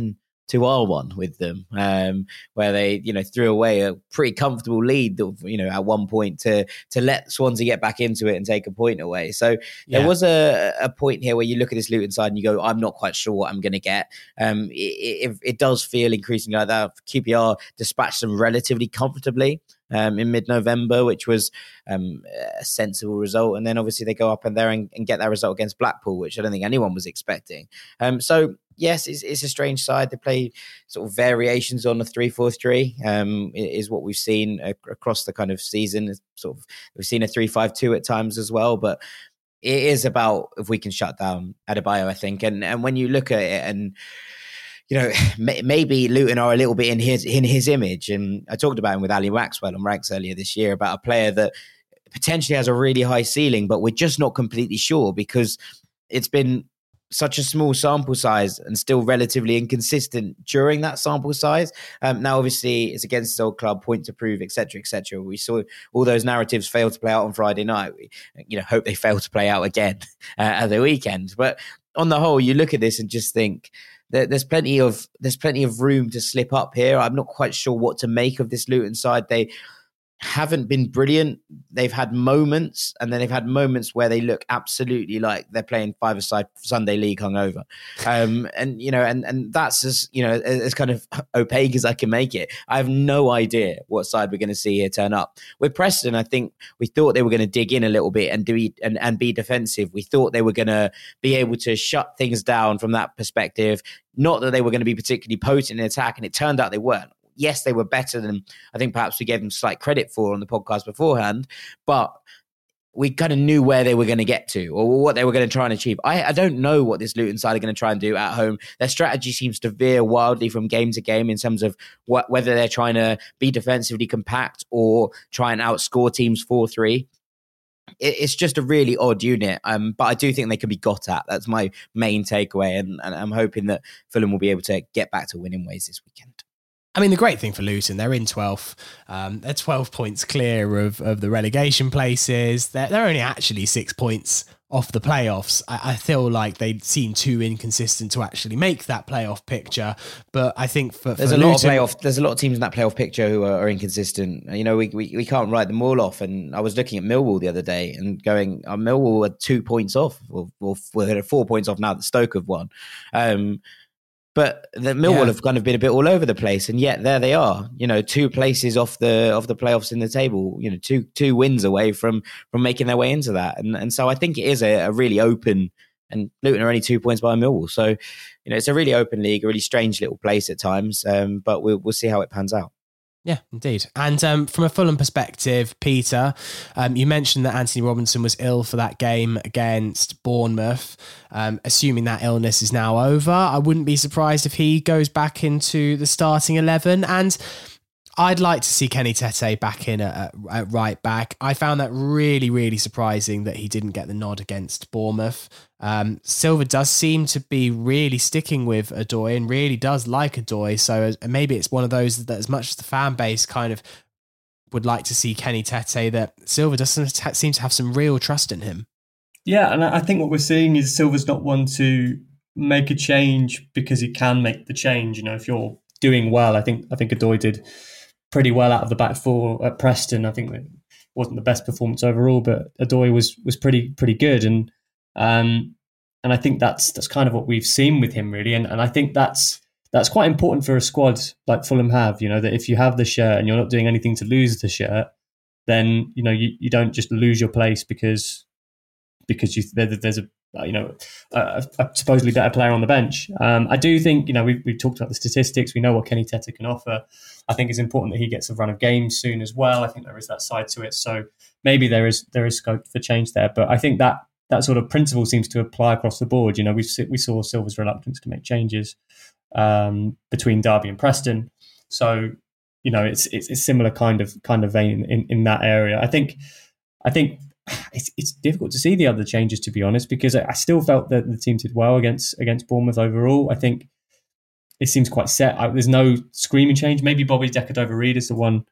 to our one with them, where they, threw away a pretty comfortable lead, at one point to let Swansea get back into it and take a point away. So there was a point here where you look at this Luton side and you go, I'm not quite sure what I'm going to get. It does feel increasingly like that. QPR dispatched them relatively comfortably in mid-November, which was a sensible result. And then obviously they go up and there and get that result against Blackpool, which I don't think anyone was expecting. So yes, it's a strange side. They play sort of variations on the 3-4-3, is what we've seen across the kind of season. We've seen a 3-5-2 at times as well, but it is about if we can shut down Adebayo, I think. And when you look at it and maybe Luton are a little bit in his image. And I talked about him with Ali Maxwell on Ranks earlier this year about a player that potentially has a really high ceiling, but we're just not completely sure because it's been such a small sample size and still relatively inconsistent during that sample size. Now, obviously, it's against his old club, point to prove, etc., etc. We saw all those narratives fail to play out on Friday night. We, hope they fail to play out again at the weekend. But on the whole, you look at this and just think that there's plenty of room to slip up here. I'm not quite sure what to make of this Luton side. They haven't been brilliant. They've had moments, and then they've had moments where they look absolutely like they're playing five-a-side Sunday league hungover. And that's as kind of opaque as I can make it. I have no idea what side we're going to see here turn up. With Preston, I think we thought they were going to dig in a little bit and be defensive. We thought they were going to be able to shut things down from that perspective. Not that they were going to be particularly potent in attack, and it turned out they weren't. Yes, they were better than I think perhaps we gave them slight credit for on the podcast beforehand, but we kind of knew where they were going to get to or what they were going to try and achieve. I don't know what this Luton side are going to try and do at home. Their strategy seems to veer wildly from game to game in terms of whether they're trying to be defensively compact or try and outscore teams 4-3. It's just a really odd unit, but I do think they can be got at. That's my main takeaway, and I'm hoping that Fulham will be able to get back to winning ways this weekend. I mean, the great thing for Luton, they're in 12th. They're 12 points clear of the relegation places. They're only actually 6 points off the playoffs. I feel like they seem too inconsistent to actually make that playoff picture. But I think there's a lot of teams in that playoff picture who are inconsistent. We can't write them all off. And I was looking at Millwall the other day and going, Millwall are 2 points off. We're 4 points off now that Stoke have won. But the Millwall have kind of been a bit all over the place, and yet there they are. 2 places off the playoffs in the table. Two wins away from making their way into that, and so I think it is a really open. And Luton are only 2 points behind Millwall, so it's a really open league, a really strange little place at times. But we'll see how it pans out. Yeah, indeed. And from a Fulham perspective, Peter, you mentioned that Anthony Robinson was ill for that game against Bournemouth. Assuming that illness is now over, I wouldn't be surprised if he goes back into the starting 11. And I'd like to see Kenny Tete back in at right back. I found that really, really surprising that he didn't get the nod against Bournemouth. Silva does seem to be really sticking with Odoi and really does like Odoi. So maybe it's one of those that as much as the fan base kind of would like to see Kenny Tete, that Silva doesn't seem to have some real trust in him. Yeah, and I think what we're seeing is Silva's not one to make a change because he can make the change. If you're doing well, I think Odoi did pretty well out of the back four at Preston. I think it wasn't the best performance overall, but Odoi was pretty good, and I think that's kind of what we've seen with him really, and I think that's quite important for a squad like Fulham have. That if you have the shirt and you're not doing anything to lose the shirt, then you don't just lose your place because there's a supposedly better player on the bench. I do think we've talked about the statistics. We know what Kenny Tete can offer. I think it's important that he gets a run of games soon as well. I think there is that side to it. So maybe there is scope for change there. But I think that sort of principle seems to apply across the board. We saw Silva's reluctance to make changes between Derby and Preston. So it's a similar kind of vein in that area. I think it's difficult to see the other changes, to be honest, because I still felt that the team did well against Bournemouth overall. I think it seems quite set. There's no screaming change. Maybe Bobby De Cordova-Reid is the one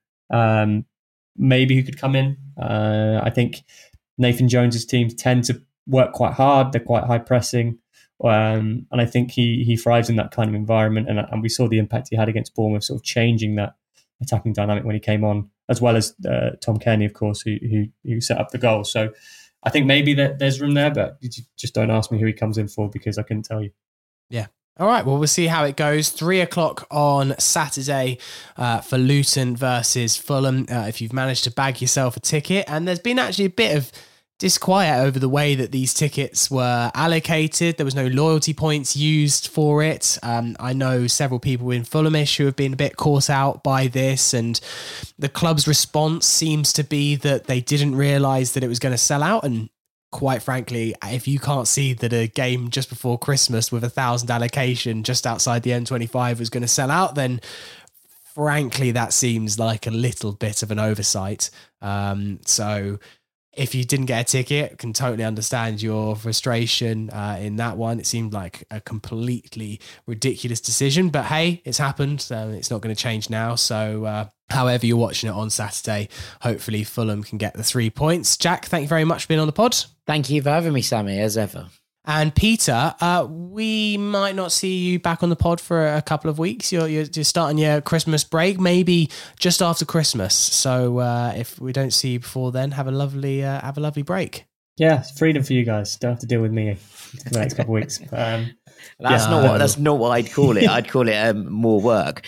maybe who could come in. I think Nathan Jones's teams tend to work quite hard. They're quite high pressing. And I think he thrives in that kind of environment. And we saw the impact he had against Bournemouth, sort of changing that attacking dynamic when he came on, as well as Tom Kearney, of course, who set up the goal. So I think maybe there's room there, but you just don't ask me who he comes in for because I couldn't tell you. Yeah. All right, well, we'll see how it goes. 3:00 on Saturday for Luton versus Fulham. If you've managed to bag yourself a ticket, and there's been actually a bit of disquiet over the way that these tickets were allocated. There was no loyalty points used for it. I know several people in Fulhamish who have been a bit caught out by this, and the club's response seems to be that they didn't realise that it was going to sell out. And quite frankly, if you can't see that a game just before Christmas with 1,000 allocation just outside the M25 was going to sell out, then frankly, that seems like a little bit of an oversight. So if you didn't get a ticket, can totally understand your frustration in that one. It seemed like a completely ridiculous decision, but hey, it's happened. It's not going to change now. So however you're watching it on Saturday, hopefully Fulham can get the 3 points. Jack, thank you very much for being on the pod. Thank you for having me, Sammy, as ever. And Peter, we might not see you back on the pod for a couple of weeks. You're starting your Christmas break, maybe just after Christmas. So if we don't see you before then, have a lovely break. Yeah, it's freedom for you guys. Don't have to deal with me for the next couple of weeks. That's not what I'd call it. I'd call it more work.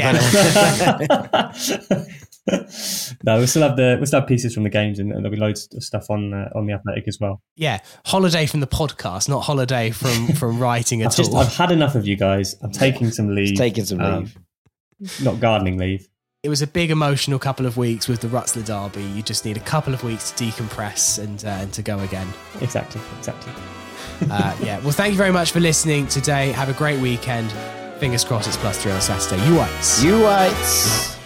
No, we'll still have pieces from the games, and there'll be loads of stuff on the Athletic as well. Yeah, holiday from the podcast, not holiday from writing at all. I've had enough of you guys. I'm taking some leave. Not gardening leave. It was a big emotional couple of weeks with the Rutsler Derby. You just need a couple of weeks to decompress and to go again. Exactly. Yeah. Well, thank you very much for listening today. Have a great weekend. Fingers crossed it's +3 on Saturday. You whites.